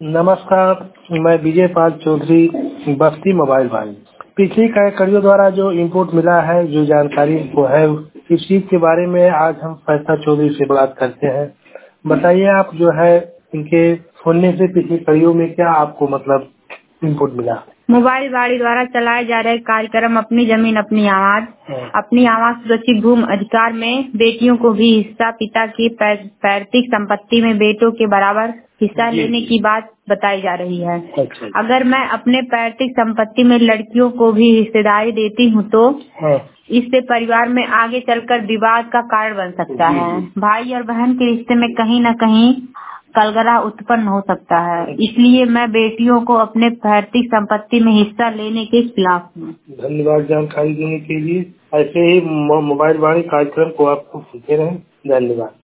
नमस्कार, मैं विजय पाल चौधरी, बस्ती मोबाइल भाई। पिछली कड़ियों द्वारा जो इनपुट मिला है, जो जानकारी को है, इस चीज के बारे में आज हम फैसला चौधरी से बात करते हैं। बताइए आप जो है इनके सुनने से पिछली कड़ियों में क्या आपको मतलब इनपुट मिला? मोबाइल वाणी द्वारा चलाए जा रहे कार्यक्रम अपनी जमीन अपनी आवाज सुरक्षित भूमि अधिकार में बेटियों को भी हिस्सा, पिता की पैतृक संपत्ति में बेटों के बराबर हिस्सा लेने की बात बताई जा रही है। अच्छा। अगर मैं अपने पैतृक संपत्ति में लड़कियों को भी हिस्सेदारी देती हूँ तो इससे परिवार में आगे चलकर विवाद का कारण बन सकता है। भाई और बहन के रिश्ते में कहीं न कहीं कलगरा उत्पन्न हो सकता है। इसलिए मैं बेटियों को अपने पैतृक संपत्ति में हिस्सा लेने के खिलाफ हूँ। धन्यवाद जानकारी देने के लिए। ऐसे ही मोबाइल वाणी कार्यक्रम को आपको सुनते रहें। धन्यवाद।